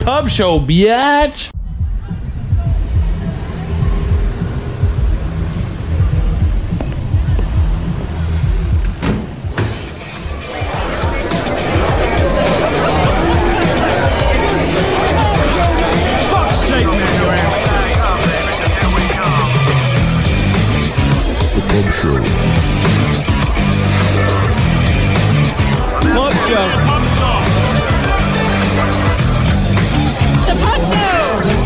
Pub Show, biatch. Fuck's sake, man, you're The Pub Show. Pub Show. The Pub Show!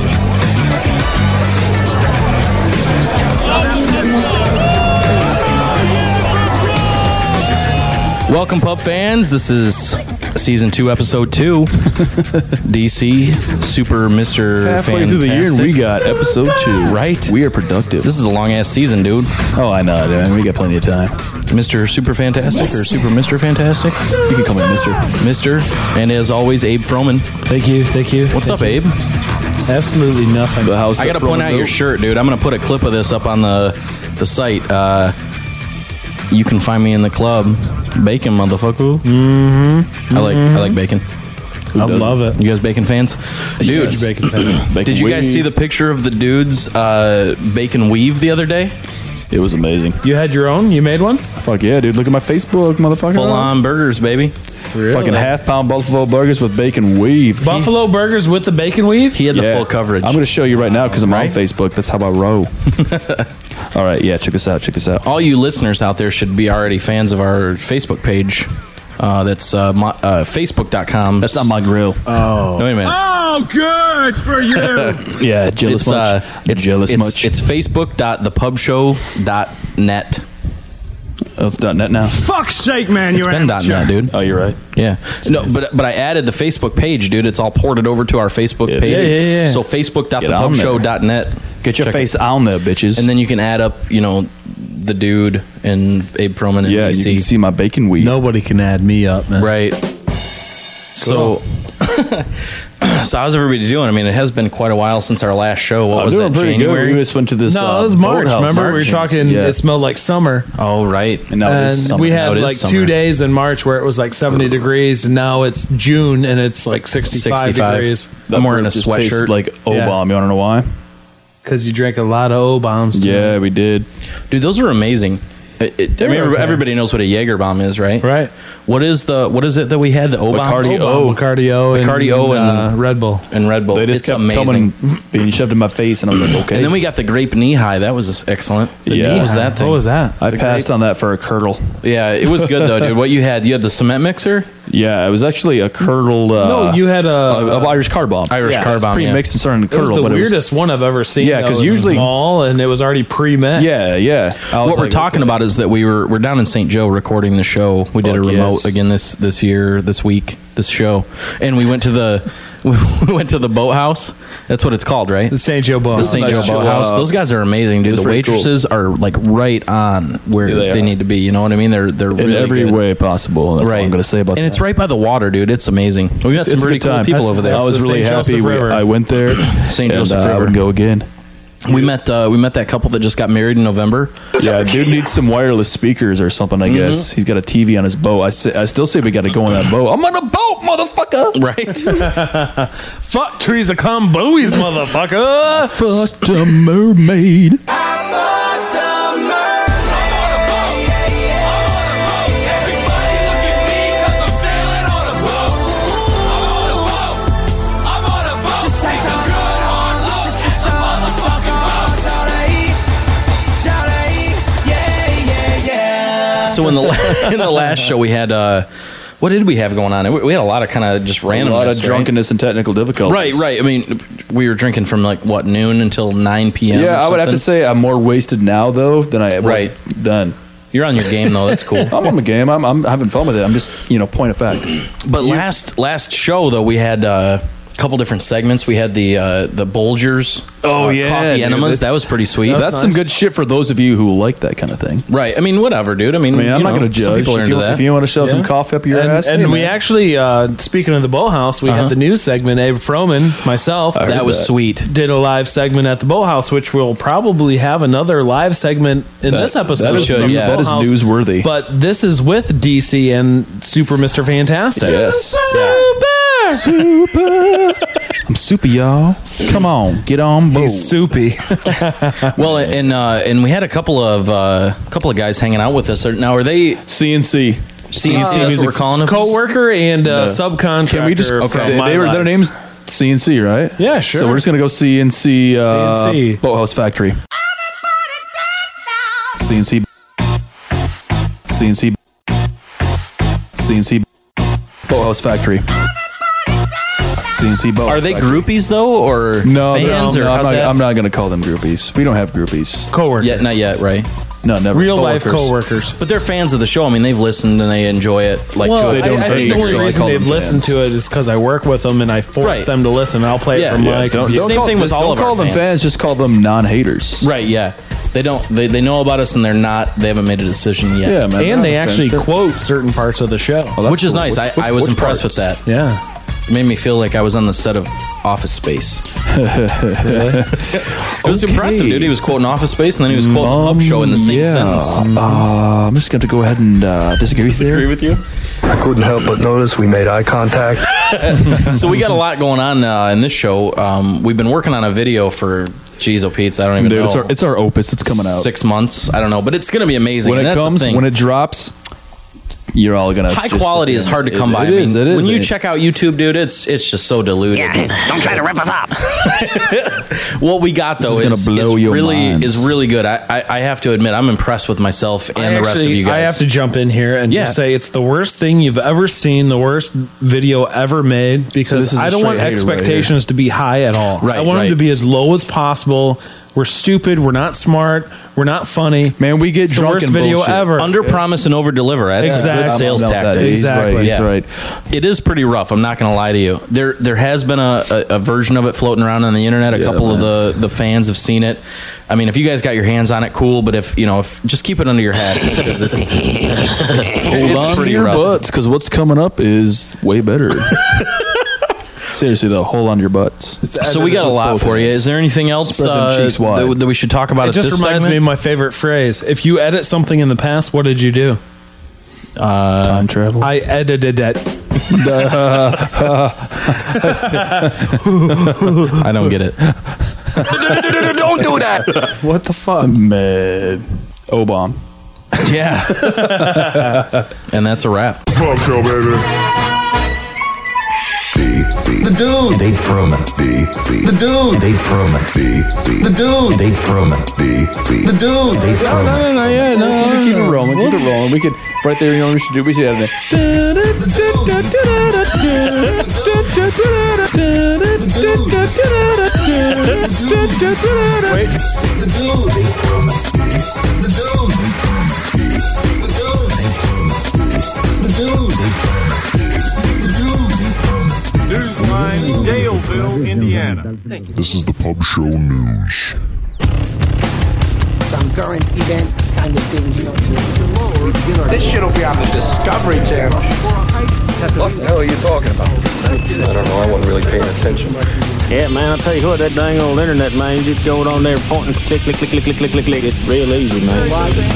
Welcome, pub fans. This is season 2, episode 2. DC Super Mr. Halfway Fantastic. through the year, and we got episode 2. Right. We are productive. This is a long ass season, dude. Oh, I know, man. We got plenty of time. Mr. Super Fantastic or Super Mr. Fantastic? You can call me Mister. Mr. And as always, Abe Froman. Thank you. What's up, Abe? Absolutely nothing. The house. I got to point out your shirt, dude. I'm going to put a clip of this up on the site. You can find me in the club. Bacon, motherfucker. Mm-hmm. I like bacon. I love it. You guys bacon fans? Dude, did you guys see the picture of the dude's bacon weave the other day? It was amazing. You had your own? You made one? Fuck yeah, dude. Look at my Facebook, motherfucker. Full on burgers, baby. Really? Fucking half-pound buffalo burgers with bacon weave. Buffalo burgers with the bacon weave? He had the Yeah. full coverage. I'm going to show you right now because I'm Right? on Facebook. That's how I roll. All right, yeah, check this out. All you listeners out there should be already fans of our Facebook page. That's facebook.com. That's not my grill. No, wait a minute. Oh, good for you. Yeah, jealous much. It's facebook.thepubshow.net. Oh, it's .net now. Fuck's sake, man, It's you're been amateur. .net, dude. Oh, you're right. Yeah. No, nice. but I added the Facebook page, dude. It's all ported over to our Facebook Yeah. page. Yeah. So Get on facebook.thepubshow.net. Get your Check face on there, bitches. And then you can add up, the dude and Abe Froman and yeah, DC. you can see my bacon weave. Nobody can add me up, man. Right. So, so how's everybody doing? I mean, it has been quite a while since our last show. What I'm was doing that, pretty January? good. We just went to this. No, it was March. boathouse. Remember, we were March. talking, Yeah. it smelled like summer. Oh, right. And now it is And summer. we Now had it is like summer. 2 days in March where it was like 70 degrees, and now it's June and it's like 65 degrees. That I'm wearing a just tasted sweatshirt. like O-bomb. You want to know why? Because you drank a lot of O-bombs. Yeah, we did. Dude, those are amazing. I mean, okay. everybody knows what a Jaeger bomb is, right? Right. What is it that we had? The O-bomb? Bacardi O-bomb, Bacardi O, Bacardi O and Red Bull. and Red Bull. They just It's kept amazing. coming, being shoved in my face, and I was like, okay. And then we got the grape knee high. That was excellent. Yeah. What was that thing? What was that? I passed on that for a curdle. Yeah, it was good though, dude. What you had? You had the cement mixer? Yeah, it was actually a curdled. No, you had a Irish car bomb. Irish Yeah, car it was bomb. Pre-mixed and starting to It was curdle, the but weirdest one I've ever seen. Yeah, 'cause It was usually- small and it was already pre-mixed. Yeah. What we're talking about is that we're down in St. Joe recording the show. We did a Fuck remote yes. again this year, this week, this show, and we went to the boathouse. That's what it's called, right? The St. Joe Boat. The St. Joe That's Boathouse. true. Those guys are amazing, dude. It was The pretty cool. waitresses are like right on where Yeah, they they are. need to be. You know what I mean? They're in really every good. way possible. That's all I'm going to say about that. And it's right by the water, dude. It's amazing. We got some It's a pretty good cool time. people That's- over there. I was the really St. happy. Joseph River. I went there. St. and, Joseph I River. would go again. We met that couple that just got married in November. Yeah, dude needs some wireless speakers or something, I guess. He's got a TV on his boat. I still say we got to go on that boat. I'm on a boat, motherfucker. Right? Fuck Teresa Comboies, motherfucker. Fucked a mermaid. So in the last show we had what did we have going on? We had a lot of kind of just A random lot of drunkenness and technical difficulties. Right. I mean, we were drinking from like what, noon until 9 p.m. Yeah, or I would have to something? say I'm more wasted now though than I was Right. then. You're on your game though. That's cool. I'm on the game. I'm having fun with it. I'm just point of fact. But last show though, we had a couple different segments. We had the Bolgers. coffee dude, enemas. That was pretty sweet. That's some good shit for those of you who like that kind of thing. Right. I mean, whatever, dude. I mean, I'm not going to judge. Some people are if, into you, that. if you want to shove some coffee up your ass, And hey, we man. actually, speaking of the Boathouse, we had the news segment. Abe Froman, myself, I heard That was that. sweet. did a live segment at the Boathouse, which we'll probably have another live segment in this episode. that is from the that is Boathouse. newsworthy. But this is with DC and Super Mr. Fantastic. Yes. Super! I'm soupy, y'all. Come on, get on board. He's soupy. Well, and we had a couple of guys hanging out with us. Now, are they CNC. CNC? That's what we're calling them. Co-worker and subcontractor. Can we just? from My Life. Their name's CNC, right? Yeah, sure. So we're just gonna go CNC. CNC. Boathouse Factory. CNC. CNC. CNC. Boathouse Factory. CNC Boathouse. Are they Factory. groupies though, or No, fans, no, or how's that? I'm not gonna call them groupies. We don't have groupies. Co-worker. Yet, not yet, right? No, never. Real life Co-workers. co-workers. But they're fans of the show. I mean, they've listened and they enjoy it. Like, Well, to they don't I hate, think the so only I reason call they've them listened fans. to it is because I work with them and I force Right. them to listen. I'll play Yeah, it from yeah, my Don't, computer. Same thing with all don't of our call them fans. fans. Just call them non-haters. right? Yeah, they don't. They know about us and they haven't made a decision yet. Yeah, man. And they they're not actually fans. quote certain parts of the show. Oh, that's which is cool. nice. Which- I was which impressed parts? with that. Yeah. It made me feel like I was on the set of Office Space. It was impressive, dude. He was quoting Office Space and then he was quoting Pub Show in the same sentence. I'm just going to go ahead and disagree with you. Agree with you? I couldn't help but notice we made eye contact. So we got a lot going on in this show. We've been working on a video for Jeez Oh Pete's. I don't even Dude, know. it's our opus. It's coming out. 6 months. I don't know, but it's going to be amazing. When and it that's the comes, thing. when it drops, you're all gonna High just quality sit is there. hard to come by. It is. I mean, It is. when you check out YouTube, dude, it's just so diluted. Don't try to rip us up. What we got though This is gonna blow your minds. is really good. I have to admit, I'm impressed with myself and the rest of you guys. I have to jump in here and Yeah. just say it's the worst thing you've ever seen, the worst video ever made, So because this is I a don't want straight hater right expectations to be high at all. Right, I want them right. to be as low as possible. We're stupid. We're not smart. We're not funny. Man, we get It's the drunk worst and video bullshit. ever. Under promise and over deliver. That's a Exactly. good sales About that. tactic. He's Exactly. right. He's Yeah. right. It is pretty rough. I'm not going to lie to you. There has been a version of it floating around on the internet. A couple of the fans have seen it. I mean, if you guys got your hands on it, cool. But if just keep it under your hats because it's Hold on to pretty your rough. butts, because what's coming up is way better. Seriously, though, hold on to your butts. So we got a lot both for you. hands. Is there anything else Spread them cheeks wide. that we should talk about It at just this reminds me of segment? my favorite phrase. If you edit something in the past, what did you do? Time travel. I edited it. I don't get it. Don't do that. What the fuck? Mad. O-bomb. Yeah. And that's a wrap. Pub show, baby. BC. The dude. Dave Furman. BC. The dude. Dave Furman. BC. The dude. Dave Furman. BC. The dude. Dave Furman. Keep it rolling. Keep it rolling. We could, right there, you know what we should do? We should have it. Newsline, Daleville, Indiana. This is the Pub Show News. Some current event kind of thing, you know. This shit will be on the Discovery Channel. What the hell are you talking about? I don't know. I wasn't really paying attention. Yeah, man, I'll tell you what, that dang old internet, man, you just go on there pointing, click, click, click, click, click, click, click, click. It's real easy, man.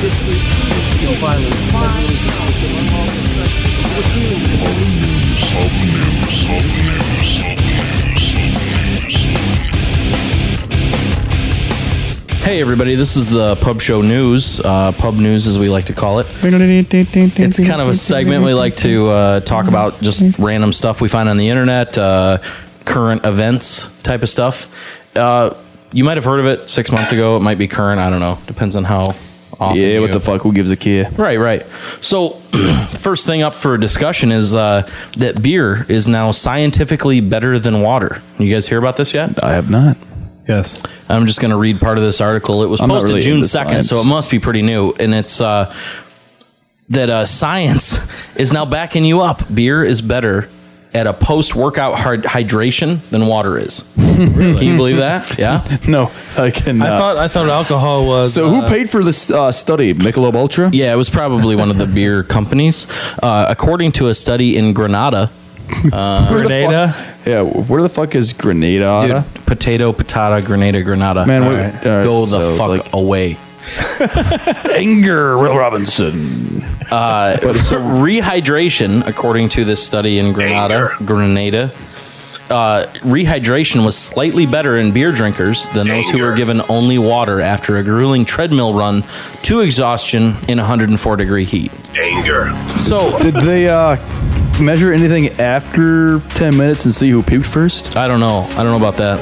Hey, everybody, this is the Pub Show News, Pub News as we like to call it. It's kind of a segment we like to talk about just random stuff we find on the internet, current events type of stuff. You might have heard of it 6 months ago. It might be current. I don't know. Depends on how often. Yeah, you what the fuck? Who gives a care? Right. So, first thing up for discussion is that beer is now scientifically better than water. You guys hear about this yet? I have not. Yes. I'm just going to read part of this article. It was I'm not posted really June into 2nd, science. so it must be pretty new. And it's that science is now backing you up. Beer is better at a post-workout hydration than water is. Can you believe that? Yeah. No, I cannot. I thought alcohol was. So who paid for this study? Michelob Ultra? Yeah, it was probably one of the beer companies. According to a study in Grenada. Grenada? Yeah, where the fuck is Grenada? Dude, potato, patata, Grenada. Man, All what- right. all right, Go the so, fuck like- away. Anger, Will Robinson. Rehydration, according to this study in Grenada, rehydration was slightly better in beer drinkers than those who were given only water after a grueling treadmill run to exhaustion in 104-degree heat. Anger. So, Did they measure anything after 10 minutes and see who puked first? I don't know about that.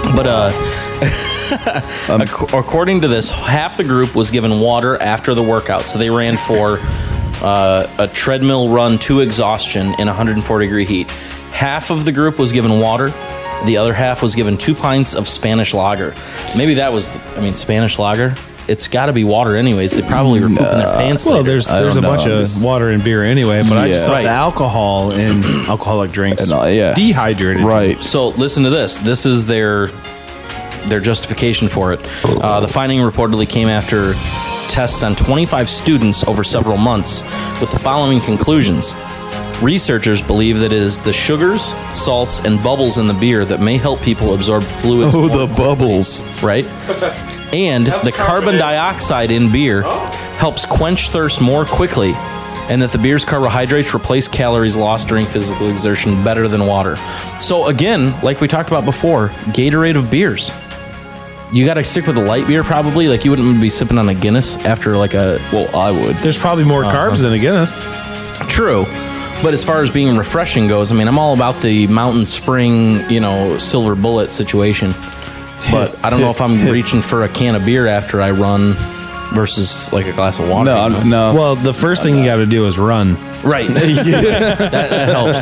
But according to this, half the group was given water after the workout. So they ran for a treadmill run to exhaustion in 104-degree heat. Half of the group was given water. The other half was given 2 pints of Spanish lager. Maybe that was, Spanish lager? It's got to be water anyways. They probably were pooping their pants. Well, later. there's a bunch of water and beer anyway, but I just thought the alcohol in alcoholic drinks dehydrated. Right. So listen to this. This is their justification for it. The finding reportedly came after tests on 25 students over several months with the following conclusions. Researchers believe that it is the sugars, salts, and bubbles in the beer that may help people absorb fluids. Oh, the bubbles. Right? And the carbon dioxide in beer helps quench thirst more quickly, and that the beer's carbohydrates replace calories lost during physical exertion better than water. So again, like we talked about before, Gatorade of beers. You got to stick with a light beer probably. Like you wouldn't be sipping on a Guinness after like a... Well, I would. There's probably more carbs than a Guinness. True. But as far as being refreshing goes, I'm all about the Mountain Spring, Silver Bullet situation. But I don't know if I'm reaching for a can of beer after I run versus like a glass of water. No. Well, the first thing you got to do is run. Right. that helps.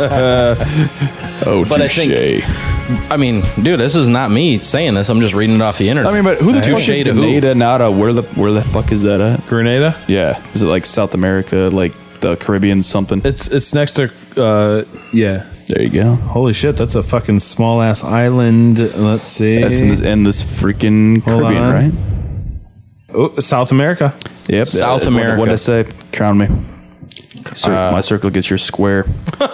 But I think... dude, this is not me saying this. I'm just reading it off the internet. But who the fuck is Grenada? Nada? Where the fuck is that at? Grenada? Yeah. Is it like South America, like the Caribbean something? It's next to, yeah. There you go. Holy shit, that's a fucking small ass island. Let's see. That's in this freaking Caribbean, right? Oh, South America. Yep. South America. What did I say? Crown me. My circle gets your square.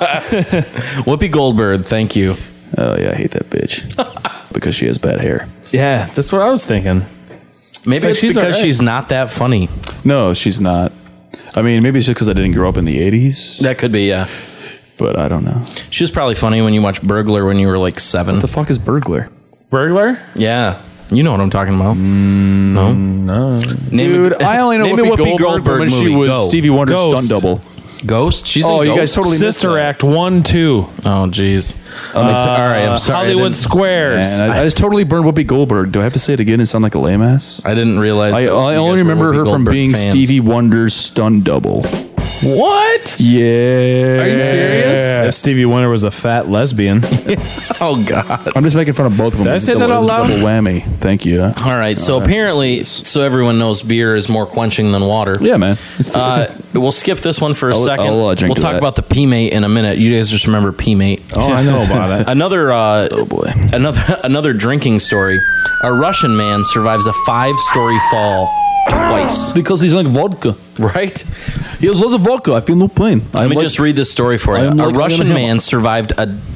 Whoopi Goldberg, thank you. Oh, yeah, I hate that bitch. Because she has bad hair. Yeah, that's what I was thinking. Maybe it's because she's not that funny. No, she's not. Maybe it's just because I didn't grow up in the 80s. That could be, yeah. But I don't know. She was probably funny when you watched Burglar when you were like 7. What the fuck is Burglar? Burglar? Yeah. You know what I'm talking about. No. Dude, I only know Whoopi Goldberg when she was Stevie Wonder's stunt double. Ghost? She's in you Ghost? guys totally missed Sister that. Act 1, 2. Oh, jeez. All right, I'm sorry. Hollywood Squares. Man, I just totally burned Whoopi Goldberg. Do I have to say it again and sound like a lame ass? I didn't realize. I that only you guys remember were her Whoopi from Goldberg being fans. Stevie Wonder's stunt double. What? Yeah. Are you serious? If Stevie Wonder was a fat lesbian. Oh, God. I'm just making fun of both of them. Did I say that out loud? Double whammy. Thank you. All right. So apparently, so everyone knows beer is more quenching than water. Yeah, man. We'll skip this one for a I'll second. drink We'll to talk that. about the P-Mate in a minute. You guys just remember P-Mate. Oh, I know about it. Another, oh boy. Another drinking story. A Russian man survives a 5-story fall twice. Because he's like vodka. Right? He has lots of vodka. I feel no pain. Let me just read this story for you. A Russian man survived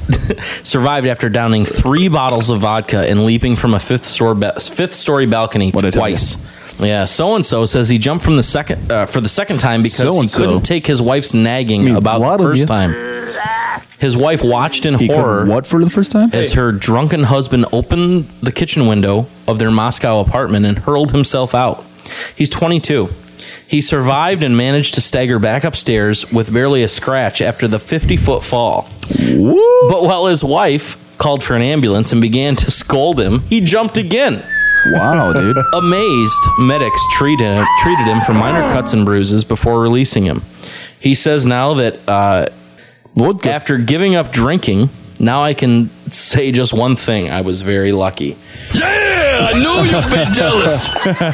after downing 3 bottles of vodka and leaping from a fifth story balcony twice. Yeah, so-and-so says he jumped from the second time because he couldn't take his wife's nagging about the first time. His wife watched in horror. What for the first time? As her drunken husband opened the kitchen window of their Moscow apartment and hurled himself out. He's 22. He survived and managed to stagger back upstairs with barely a scratch after the 50-foot fall. Woo. But while his wife called for an ambulance and began to scold him, he jumped again. Wow, dude. Amazed, medics treated him for minor cuts and bruises before releasing him. He says now that after giving up drinking, now I can say just one thing. I was very lucky. Yeah, I know you've been jealous.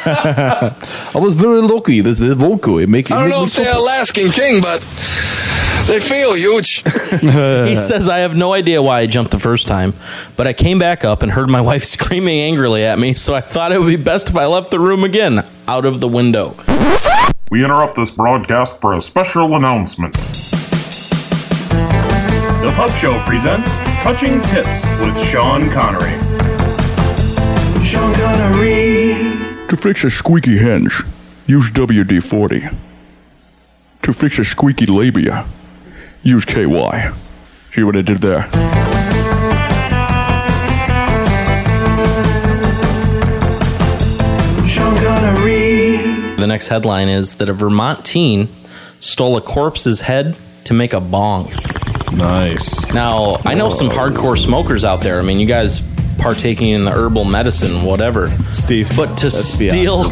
I was very lucky. This vodka. I don't know if they're Alaskan King, but they feel huge. He says, I have no idea why I jumped the first time, but I came back up and heard my wife screaming angrily at me, so I thought it would be best if I left the room again, out of the window. We interrupt this broadcast for a special announcement. The Pub Show presents Touching Tips with Sean Connery. Sean Connery. To fix a squeaky hinge, use WD-40. To fix a squeaky labia, use KY. See what I did there? the next headline is that a Vermont teen stole a corpse's head to make a bong. Nice. Now, I know some hardcore smokers out there. I mean, you guys partaking in the herbal medicine, whatever. Steve. But to steal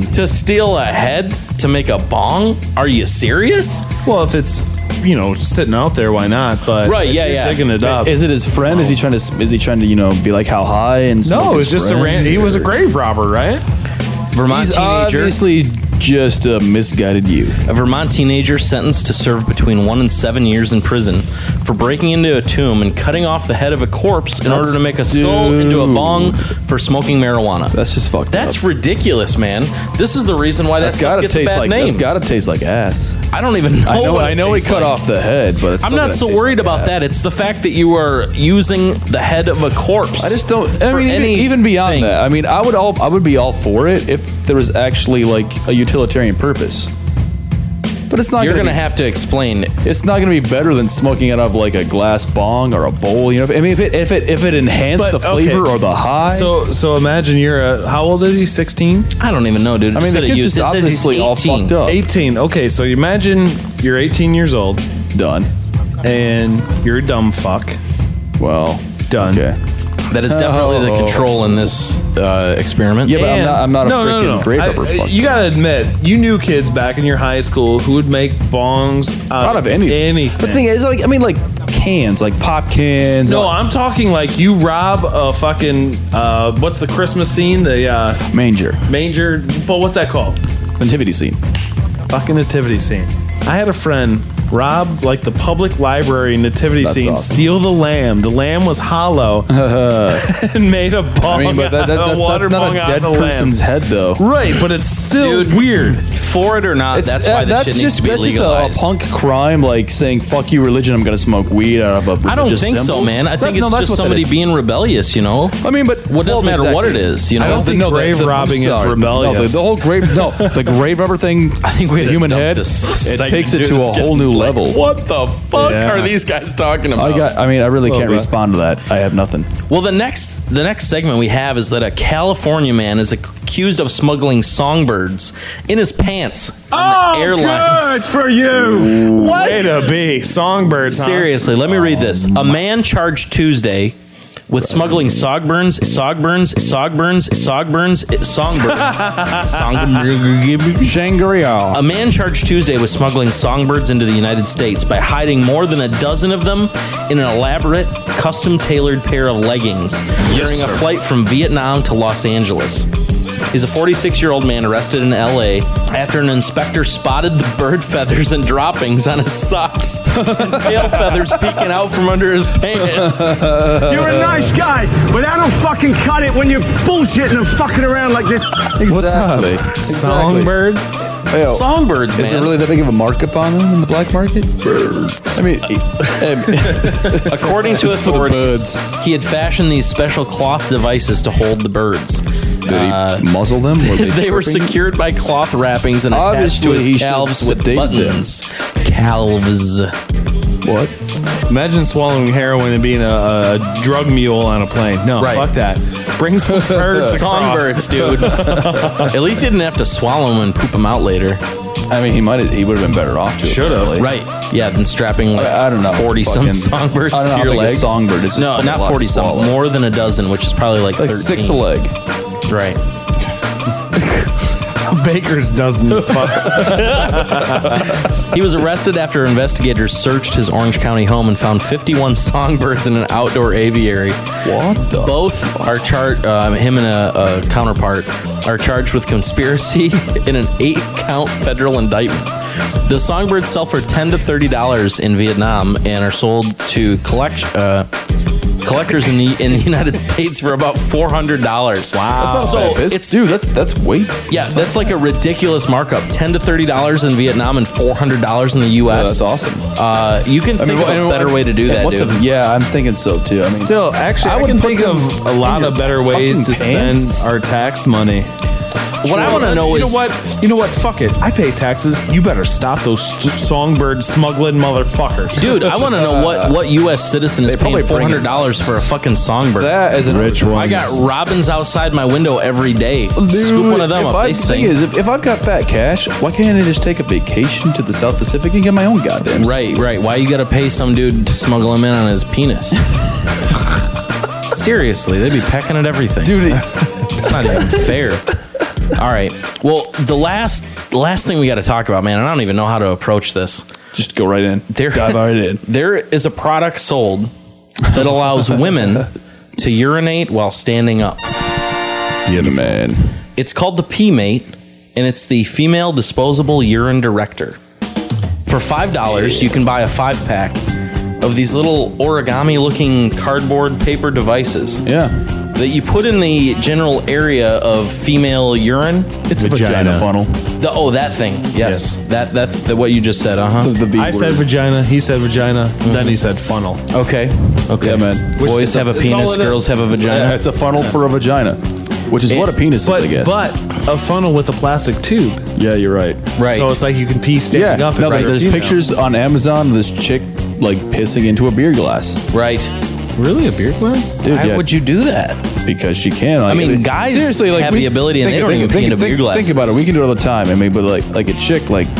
a head to make a bong? Are you serious? Well, if it's, sitting out there, why not? But right, yeah. Digging it up. Is it his friend? Is he trying to, be like how high and smoke? No, it's just he was a grave robber, right? Vermont He's teenager. Obviously just a misguided youth. A Vermont teenager sentenced to serve between 1 and 7 years in prison for breaking into a tomb and cutting off the head of a corpse in order to make a skull into a bong for smoking marijuana. That's just fucked up. That's ridiculous, man. This is the reason why that stuff gets a bad name. That's gotta taste like ass. I don't even know. I know he cut off the head, but I'm not so worried about that. It's the fact that you are using the head of a corpse. I just don't. I mean, even beyond that. I mean, I would be all for it if there was actually like a utilitarian purpose. But it's not. You're gonna have to explain. It's not gonna be better than smoking out of like a glass bong or a bowl. If it enhanced the flavor or the high. So imagine how old is he? 16? I don't even know, dude. I mean, the kid's just obviously all fucked up. 18. Okay, so you imagine you're 18 years old. Done. And you're a dumb fuck. Well, done. Okay. That is definitely the control in this experiment. Yeah, but I'm not a freaking grave robber. You gotta admit, you knew kids back in your high school who would make bongs out of anything. But the thing is, like cans, like pop cans. No, I'm talking like you rob a fucking what's the Christmas scene? The manger. But what's that called? Nativity scene. Fucking nativity scene. I had a friend rob like the public library nativity scene, awesome. Steal the lamb. The lamb was hollow and made a bong. I mean, but that's not a dead person's head, though. Right, but it's still weird. For it or not, that's why this shit needs to be legalized. That's just a punk crime, like saying "fuck you, religion." I'm gonna smoke weed out of a religious I don't think symbol. so, man. I think it's just somebody being rebellious, I mean, but what doesn't matter what it is, I don't think grave robbing is rebellious. The whole grave, the grave robber thing. I think we the human head. It takes it to a whole new level. What the fuck are these guys talking about? I really can't respond to that. I have nothing. Well, the next segment we have is that a California man is accused of smuggling songbirds in his pants on the airlines. Good for you. What? Way to be. Songbirds, Seriously, let me read this. A man charged Tuesday with smuggling songbirds. Shangri-La. A man charged Tuesday with smuggling songbirds into the United States by hiding more than a dozen of them in an elaborate, custom-tailored pair of leggings during a flight from Vietnam to Los Angeles. He's a 46-year-old man arrested in L.A. after an inspector spotted the bird feathers and droppings on his socks and tail feathers peeking out from under his pants. You're a nice guy, but I don't fucking cut it when you're bullshitting and fucking around like this. Exactly. Songbirds? Songbirds, man. Is it really that big of a markup on them in the black market? I mean, according to authorities, he had fashioned these special cloth devices to hold the birds. Did he muzzle them? They were secured by cloth wrappings and attached to his calves with buttons. Calves. What? Imagine swallowing heroin and being a drug mule on a plane. No, fuck that. Bring some birds. Songbirds, dude. At least he didn't have to swallow them and poop them out later. I mean, he would have been better off to. Should have. Right. Yeah, than strapping like 40-some songbirds to your legs. Songbird is no, not 40-some. More than a dozen, which is probably like 13. 6 a leg. Right. Baker's dozen fucks. He was arrested after investigators searched his Orange County home and found 51 songbirds in an outdoor aviary. What the? Both are charged. Him and a counterpart are charged with conspiracy in an 8-count federal indictment. The songbirds sell for $10 to $30 in Vietnam and are sold to collectors in the United States for about $400. Wow, that's not bad. That's way. Yeah, that's like a ridiculous markup. $10 to $30 in Vietnam and $400 in the U.S. Yeah, that's awesome. You can think of a better way to do that, dude. Yeah, I'm thinking so too. I mean, still, actually, I can think of a lot of better ways to spend our tax money. What I want to know is... You know what? Fuck it. I pay taxes. You better stop those songbird smuggling motherfuckers. Dude, I want to know what U.S. citizen is paying $400 for a fucking songbird. That is a rich one. I got robins outside my window every day. Dude, scoop one of them up. They sing. If I've got fat cash, why can't I just take a vacation to the South Pacific and get my own goddamn? Right. Why you got to pay some dude to smuggle him in on his penis? Seriously, they'd be pecking at everything, dude. It's not even fair. All right. Well, the last thing we got to talk about, man, and I don't even know how to approach this. Just go right in. Dive right in. There is a product sold that allows women to urinate while standing up. Yeah, man. It's called the P-Mate, and it's the Female Disposable Urine Director. For $5, you can buy a 5-pack of these little origami-looking cardboard paper devices. Yeah. That you put in the general area of female urine. It's a vagina funnel. That thing. Yes. That's what you just said, I said vagina, he said vagina, then he said funnel. Okay. Yeah, man. Boys have a penis, girls have a vagina. It's a funnel for a vagina, which is what a penis is, I guess. But a funnel with a plastic tube. Yeah, you're right. Right. So it's like you can pee standing up. No, there's pictures on Amazon of this chick like pissing into a beer glass. Right. Really, a beer glass? Dude, why would you do that? Because she can. I mean, guys seriously have the ability, and they don't even pee in a beer glass. Think about it. We can do it all the time. I mean, but like a chick, like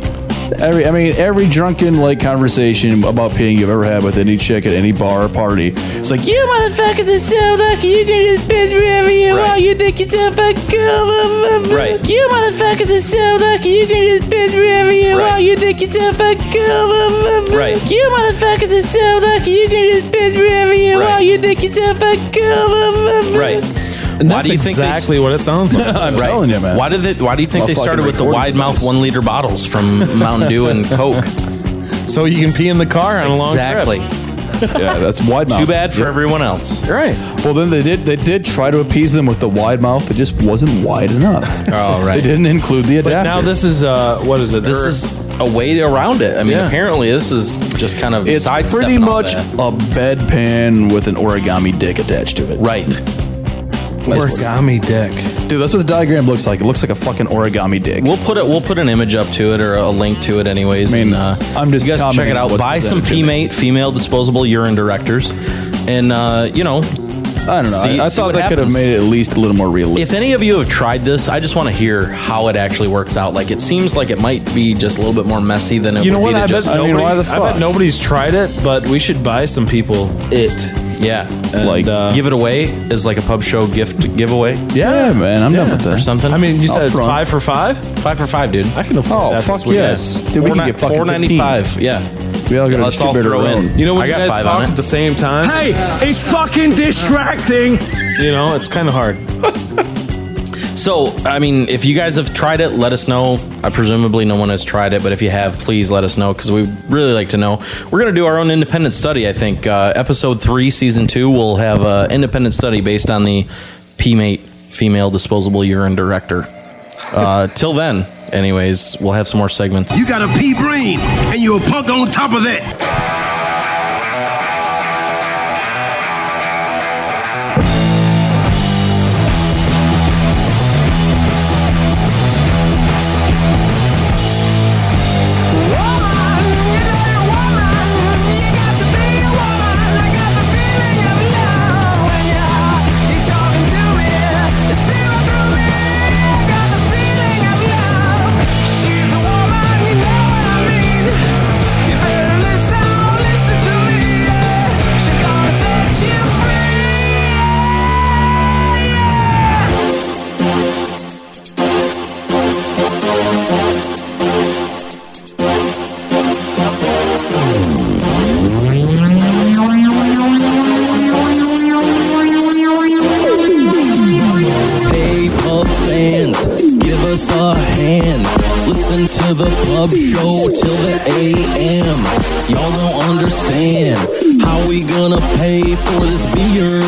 every drunken like conversation about peeing you've ever had with any chick at any bar or party, it's like, you motherfuckers are so lucky you can just piss wherever you want. You think you're so fucking cool. Right. You motherfuckers are so lucky you can just piss wherever you want. You think you're so fucking cool. Right. You motherfuckers are so lucky you can just piss wherever you want. You think you're so fucking cool. Right. And that's exactly what it sounds like. I'm telling you, man. Why do you think they started with the wide mouth 1 liter bottles from Mountain Dew and Coke? So you can pee in the car on long trips. Yeah, that's wide mouth. Too bad for everyone else. Right. Well, then they did try to appease them with the wide mouth. It just wasn't wide enough. Oh, right. They didn't include the adapter. But now this is what is it? This is a way around it. I mean, apparently this is just kind of it's pretty much a bedpan with an origami dick attached to it. Right. Origami dick. Dude, that's what the diagram looks like. It looks like a fucking origami dick. We'll put an image up to it or a link to it anyways. I mean, I'm just you guys check it out. Buy some P-Mate female disposable urine directors, and I don't know. I thought that could have made it at least a little more realistic. If any of you have tried this, I just want to hear how it actually works out. Like, it seems like it might be just a little bit more messy than it would be to just... I bet nobody's tried it, but we should buy some people it. Yeah. And, like, give it away as like a pub show gift giveaway. Yeah, man. I'm done with that. Or something. I mean, you said it's 5 for 5? 5 for 5, dude. I can afford that. Fuck yes. Dude, we can get fucking $4.95. Yeah. We all got Let's all throw in. You know, when you guys talk at the same time. Hey, it's fucking distracting. You know, it's kind of hard. So, I mean, if you guys have tried it, let us know. Presumably no one has tried it, but if you have, please let us know, because we'd really like to know. We're going to do our own independent study, I think. Episode 3, Season 2, we'll have an independent study based on the P-Mate female disposable urine director. Till then, anyways, we'll have some more segments. You got a pea brain, and you're a punk on top of that. To the pub show till the AM. Y'all don't understand how we gonna pay for this beer.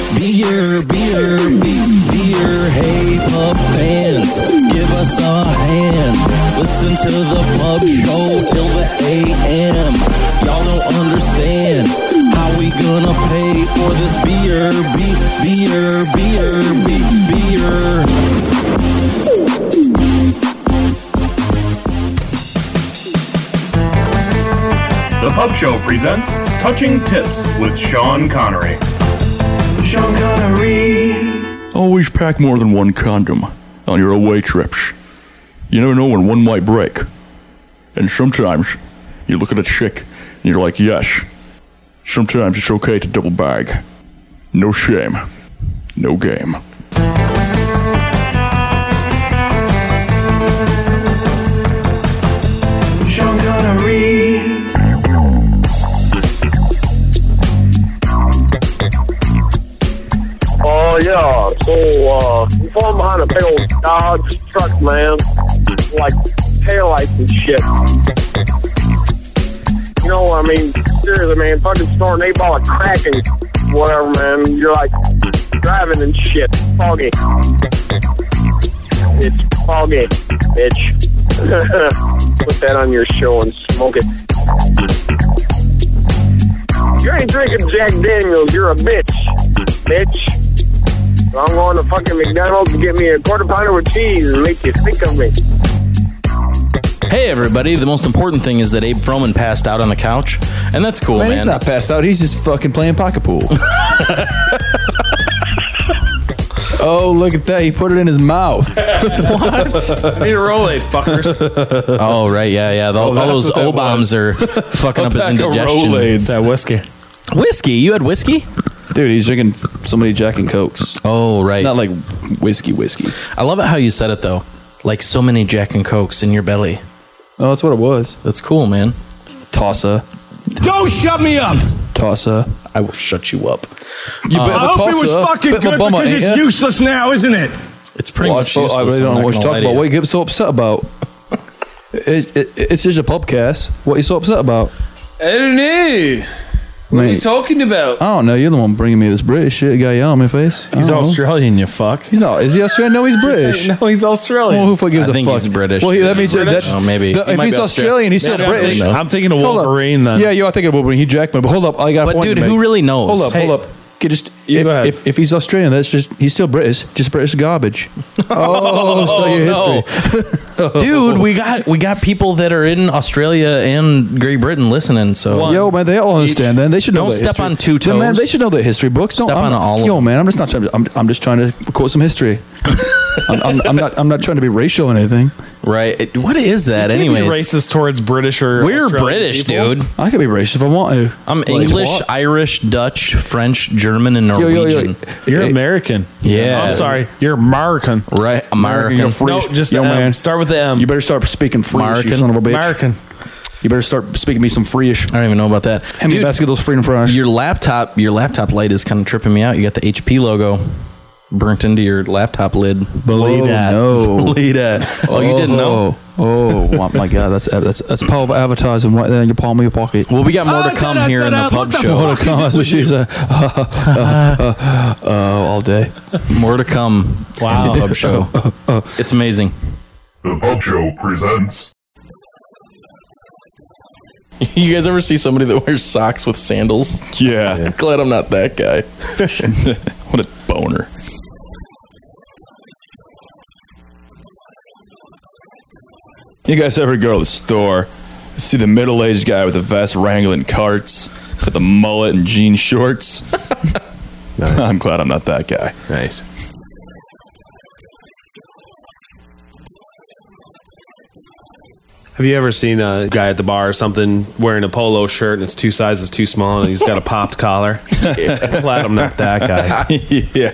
Hey, pub fans, give us a hand. Listen to the pub show till the AM. Y'all don't understand how we gonna pay for this beer. Show presents Touching Tips with Sean Connery. Sean Connery. Always pack more than one condom on your away trips. You never know when one might break. And sometimes you look at a chick and you're like, yes. Sometimes it's okay to double bag. No shame. No game. Sean Connery. Oh, yeah. So, I'm falling behind a big old Dodge truck, man. Like, taillights and shit. You know, I mean, seriously, man, fucking snorting 8 ball of crack and whatever, man. You're like driving and shit. Foggy. It's foggy, bitch. Put that on your show and smoke it. You ain't drinking Jack Daniels, you're a bitch. So I'm going to fucking McDonald's to get me a quarter pounder with cheese and make you think of me. Hey everybody, the most important thing is that Abe Froman passed out on the couch, and that's cool, man. He's not passed out, he's just fucking playing pocket pool. Oh, look at that, he put it in his mouth. What? I need a Rolade, fuckers. Oh, right, yeah. All those O-bombs are fucking up his indigestion. It's that whiskey. Whiskey? You had whiskey? Dude, he's drinking so many Jack and Cokes. Oh, right. Not like whiskey. I love it how you said it, though. Like so many Jack and Cokes in your belly. Oh, that's what it was. That's cool, man. Tossa. Don't shut me up! Tossa. I will shut you up. I hope it was fucking good because it's useless now, isn't it? It's pretty much useless. I really don't know what you're talking about. What you get so upset about? It's just a pubcast. What are you so upset about? I don't know. What are you talking about? I don't know. You're the one bringing me this British shit. Got yelling on my face. He's Australian, you fuck. He's not. Is he Australian? No, he's British. No, he's Australian. Well, who gives a fuck? I think he's British. Well, that means that. Oh, maybe. If he's Australian, he's still British. I'm thinking of Wolverine then. Yeah, you're thinking of Wolverine. He Jackman. But hold up, I got a point dude, to make. who really knows? Hold up. If he's Australian, he's still British. Just British garbage. Oh, start your history. Dude, we got people that are in Australia and Great Britain listening. So yo, man, they all understand. Then they should know. Don't step on two toes. Man, they should know their history books. Step on all of them. Yo, man, I'm just not trying. I'm just trying to quote some history. I'm not trying to be racial or anything. Right? What is that? Anyways, racist towards British or we're Australian British, people? dude. I could be racist if I want to. I'm English, Irish, Dutch, French, German, and Norwegian. You're American. Yeah. I'm sorry. You're American. Right? American. No, just man. Start with the M. You better start speaking Free-ish, you son of a bitch. American. You better start speaking me some Free-ish. I don't even know about that. Hand me a basket of those freedom fries. Your laptop light is kind of tripping me out. You got the HP logo burnt into your laptop lid. Believe that. No. Believe that. Oh, you didn't know? Oh my God, that's power of advertising right there in your palm of your pocket. Well, we got more to come here in the pub show. More to come. That's what she said. All day. More to come. Wow. In the pub show. It's amazing. The Pub Show presents. You guys ever see somebody that wears socks with sandals? Yeah. I'm glad I'm not that guy. What a boner. You guys ever go to the store, see the middle-aged guy with the vest wrangling carts, with the mullet and jean shorts? Nice. I'm glad I'm not that guy. Nice. Have you ever seen a guy at the bar or something wearing a polo shirt and it's 2 sizes too small and he's got a popped collar? I'm glad I'm not that guy. Yeah.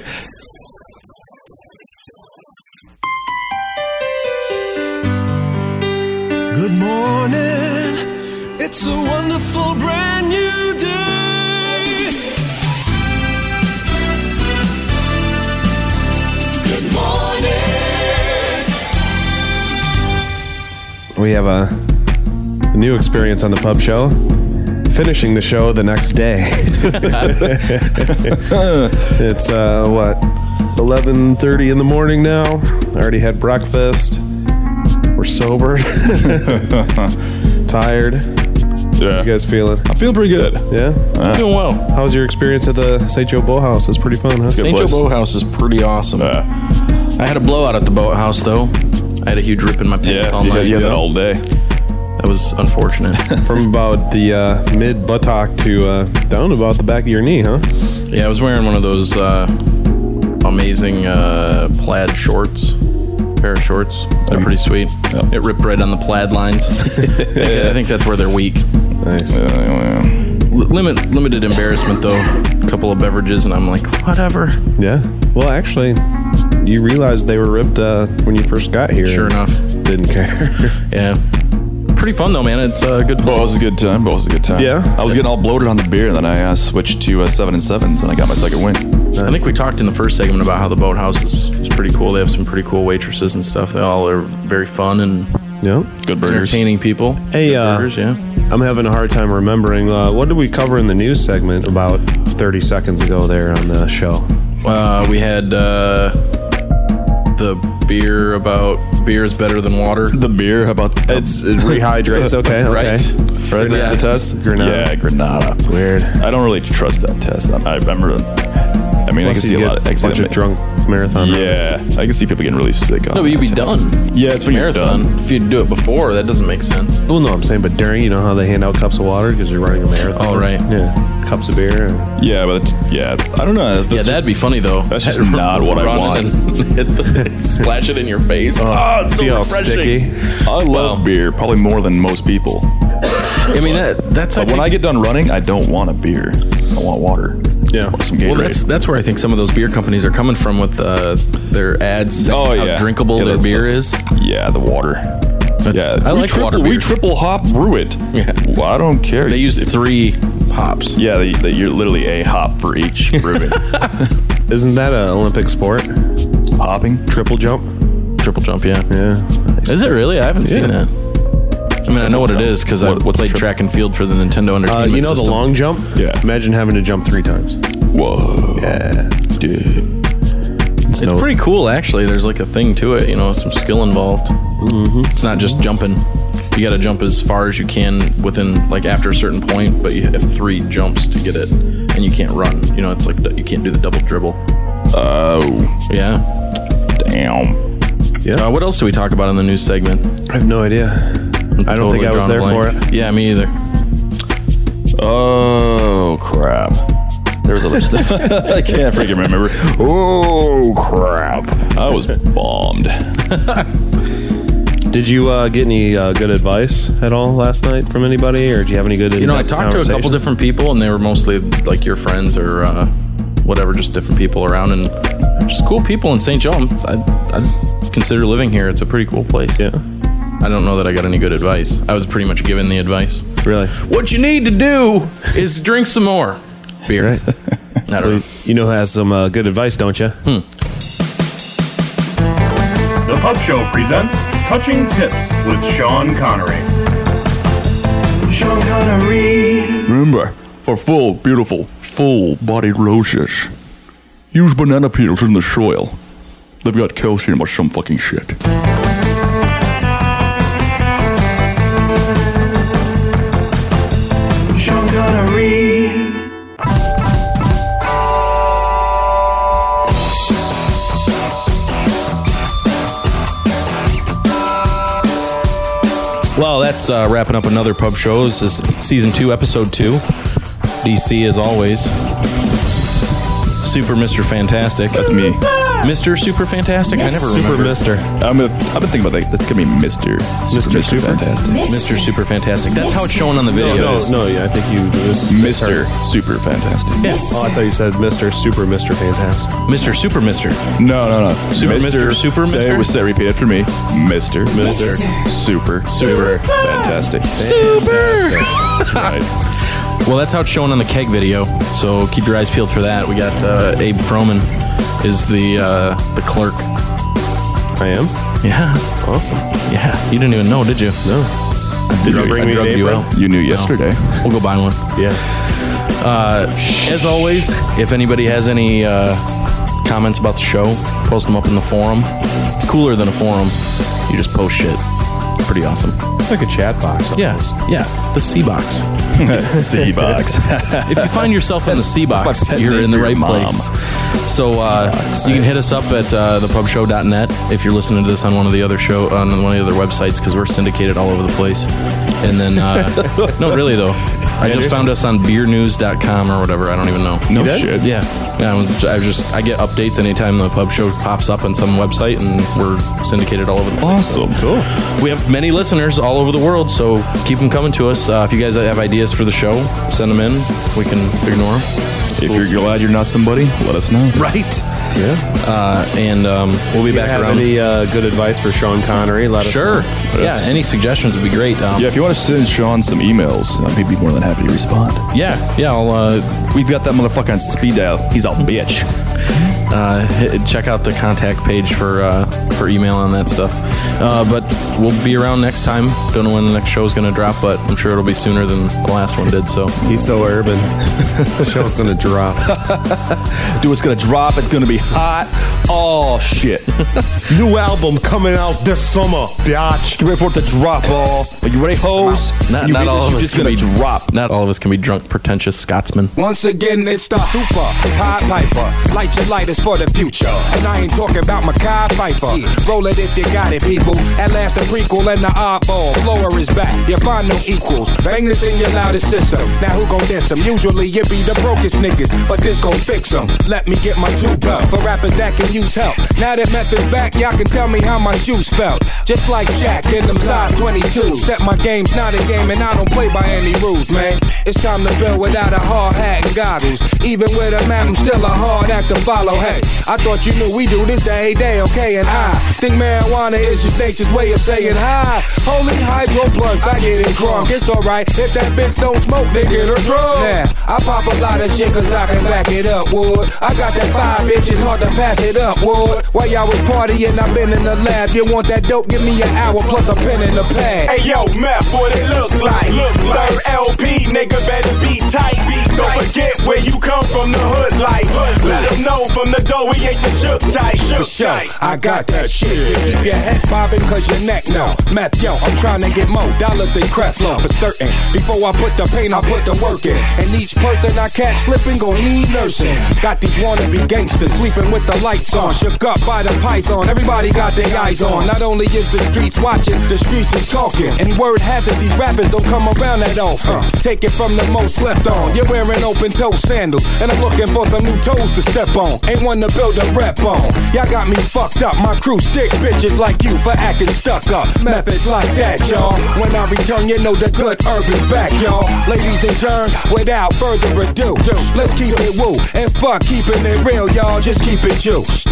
Good morning, it's a wonderful brand new day. Good morning. We have a new experience on the pub show. Finishing the show the next day. It's 11:30 in the morning now. I already had breakfast. We're sober. Tired. Yeah. How you guys feeling? I'm feeling pretty good. Yeah? I'm doing well. How was your experience at the St. Joe Boathouse? It's pretty fun, huh? St. Joe Boathouse is pretty awesome. I had a blowout at the boathouse, though. I had a huge rip in my pants all night. Yeah, that all day. That was unfortunate. From about the mid buttock to down about the back of your knee, huh? Yeah, I was wearing one of those amazing plaid shorts. Pair of shorts. They're pretty sweet. Yeah. It ripped right on the plaid lines. I think that's where they're weak. Nice. Limited embarrassment, though. A couple of beverages, and I'm like, whatever. Yeah. Well, actually, you realized they were ripped when you first got here. Sure enough. Didn't care. Yeah. Pretty fun, though, man. It's a good place. Well, it was a good time. Yeah. I was getting all bloated on the beer, and then I switched to 7 and 7s, and I got my second win. Nice. I think we talked in the first segment about how the Boathouse is pretty cool. They have some pretty cool waitresses and stuff. They all are very fun and good burgers. Entertaining people. Hey, burgers, yeah. I'm having a hard time remembering. What did we cover in the news segment about 30 seconds ago there on the show? We had the beer about beer is better than water. The beer about it rehydrates. Okay. Right. That's the test. Granada. Yeah, Granada. Weird. I don't really trust that test. I remember. I mean, Plus I can see a lot of bunch of drunk marathon. Yeah, I can see people getting really sick. No, but you'd be done. Yeah, it's when marathon. You're done. If you do it before, that doesn't make sense. Well, no, I'm saying, but during, you know how they hand out cups of water because you're running a marathon. Oh, right. Yeah, cups of beer. Yeah, but I don't know. That'd be funny though. That's just not what I want. And splash it in your face. Oh, it's so refreshing. Sticky. I love beer, probably more than most people. I mean, that's. But when I get done running, I don't want a beer. I want water. Yeah. Or some Gatorade. Well, that's where I think some of those beer companies are coming from with their ads. Oh, how drinkable their beer is. Yeah, the water. I like water beer. We triple hop brew it. Yeah. Well, I don't care. They use 3 hops. Yeah, you're literally a hop for each brewing. Isn't that an Olympic sport? Hopping? Triple jump? Triple jump, yeah. Yeah. Is it really? I haven't seen that. I mean, I know what it is because I played track and field for the Nintendo Entertainment You know System. the long jump? Yeah. Imagine having to jump 3 times. Whoa. Yeah. Dude. It's pretty cool, actually. There's like a thing to it, some skill involved. Mm-hmm. It's not just jumping. You got to jump as far as you can within, like, after a certain point, but you have 3 jumps to get it, and you can't run. It's like you can't do the double dribble. Oh. Yeah. Damn. Yeah. What else do we talk about in the news segment? I have no idea. I don't think I was there for it. Yeah, me either. Oh, crap. There's other stuff. I can't freaking remember. Oh, crap. I was bombed. Did you get any good advice at all last night from anybody, or do you have any good I talked to a couple different people, and they were mostly like your friends or whatever, just different people around, and just cool people in St. Joe. I'd consider living here. It's a pretty cool place. Yeah. I don't know that I got any good advice. I was pretty much given the advice. Really? What you need to do is drink some more beer. Right. I don't know. You know who has some good advice, don't you? The Pub Show presents Touching Tips with Sean Connery. Sean Connery. Remember, for full, beautiful, full-bodied roses, use banana peels in the soil. They've got calcium or some fucking shit. Sean Connery. Well, that's wrapping up another Pub Show. This is Season 2, Episode 2. DC, as always. Super Mr. Fantastic. That's me. Mr. Super Fantastic? I never Super remember. Mister. I've been thinking about that. That's going to be Mr. Super Fantastic. Mr. Super Fantastic. That's how it's shown on the videos. No, yeah, I think you... Mr. Super Fantastic. Yeah. Oh, I thought you said Mr. Fantastic. Mr. Super Mister. No. Super Mr. Super Mister? Say repeat after me. Mr. Super Fantastic. Super! That's right. Well, that's how it's shown on the keg video, so keep your eyes peeled for that. We got Abe Froman is the clerk. I am? Yeah. Awesome. Yeah. You didn't even know, did you? No. Did you bring I me drugged an you apron? out. You knew yesterday. We'll go buy one. Yeah. As always, if anybody has any comments about the show, post them up in the forum. It's cooler than a forum. You just post shit. pretty awesome. It's like a chat box. Almost. Yeah, the C-Box. C-Box. If you find yourself in the C-Box, you're in the right place. So you can hit us up at thepubshow.net if you're listening to this on one of the other websites, because we're syndicated all over the place. And then, no, really though, I just found us on beernews.com or whatever. I don't even know. No shit. Yeah. I get updates anytime the Pub Show pops up on some website, and we're syndicated all over the place. Awesome. So cool. We have many listeners all over the world, so keep them coming to us. If you guys have ideas for the show, send them in. We can ignore them. If you're glad you're not somebody, let us know. Right. Yeah. And we'll be back around. Any good advice for Sean Connery? Let us know. Sure. Yeah, any suggestions would be great. If you want to send Sean some emails, he'd be more than happy to respond. Yeah. We've got that motherfucker on speed dial. He's a bitch. Check out the contact page for email on that stuff. But we'll be around next time. Don't know when the next show is going to drop, but I'm sure it'll be sooner than the last one did. So he's so urban. The show's going to drop. Dude, it's going to drop. It's going to be hot. Oh shit! New album coming out this summer, biatch. Get ready for it to drop, all. Are you ready, hoes? Not all of us can be drop. Not all of us can be drunk, pretentious Scotsmen. Once again, it's the super hot piper. Light your lighters for the future. And I ain't talking about Mackay Pfeiffer. Roll it if you got it, people. At last, the prequel and the oddball. Blower is back. You find no equals. Bang this in your loudest system. Now who gon' diss them? Usually it be the brokest niggas, but this gon' fix them. Let me get my tube up for rappers that can use help. Now that method's back, y'all can tell me how my shoes felt. Just like Shaq in them size 22. Set my game's not a game and I don't play by any rules, man. It's time to build without a hard hat and goggles. Even with a map, I'm still a hard act to follow. Hey, I thought you knew we do this every day, okay? And I think marijuana is just nature's way of saying hi. Holy hydro blunts, I get it drunk. It's alright if that bitch don't smoke, they get her drunk. Nah, I pop a lot of shit cause I can back it up, Wood. I got that 5 bitches, hard to pass it up, Wood. While y'all was partying, I've been in the lab. You want that dope? Give me an hour plus a pen and a pad. Hey yo, meth, what it look like? Third LP, nigga better be tight. Don't forget where you come from, the hood life. Let them know from the door we ain't the shook type. For sure, I got that shit. You keep your head bobbing cause your neck know. Meth, yo, I'm trying to get more dollars than Creflo for certain. Before I put the pain, I put the work in. And each person I catch slipping gon' need nursing. Got these wannabe gangsters sleeping with the lights on. Shook up by the python, everybody got their eyes on. Not only is the streets watching, the streets is talking. And word has it, these rappers don't come around that often. Take it from the most slept on. You're wearing open toe sandals, and I'm looking for some new toes to step on. Ain't one to build a rep on. Y'all got me fucked up. My crew stick bitches like you for acting stuck up. Methods like that, y'all. When I return, you know the good urban back, y'all. Ladies and germs, without further ado, let's keep it woo and fuck keeping it real, y'all. Just keep it juice.